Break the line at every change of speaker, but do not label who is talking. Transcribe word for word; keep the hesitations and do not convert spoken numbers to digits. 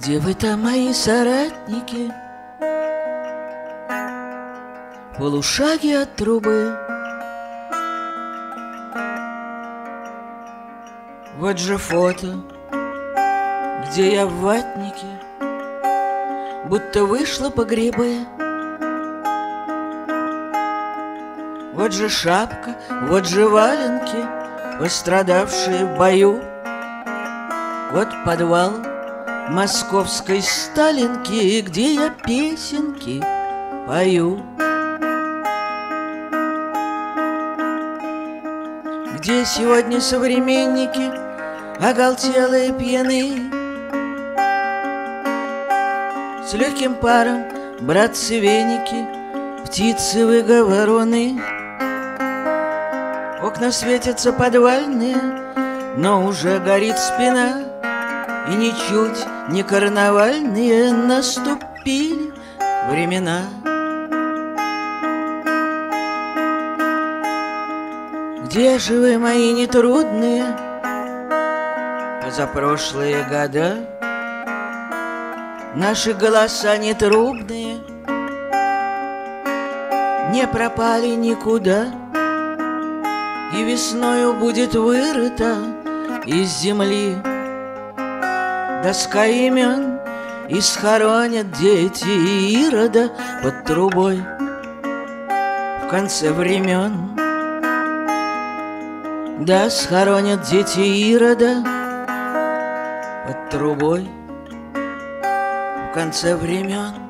Где вы там, мои соратники? В полушаге от трубы. Вот же фото, где я в ватнике, будто вышла по грибы. Вот же шапка, вот же валенки, пострадавшие в бою. Вот подвал московской Сталинки, где я песенки пою. Где сегодня современники, оголтелые пьяны, с легким паром братцы-веники, птицы выговорены. Окна светятся подвальные, но уже горит спина, и ничуть не карнавальные наступили времена. Где же вы, мои нетрудные, позапрошлые года? Наши голоса нетрубные не пропали никуда, и весною будет вырыта из земли доска имен, и схоронят дети Ирода под трубой в конце времен. Да, схоронят дети Ирода под трубой в конце времен.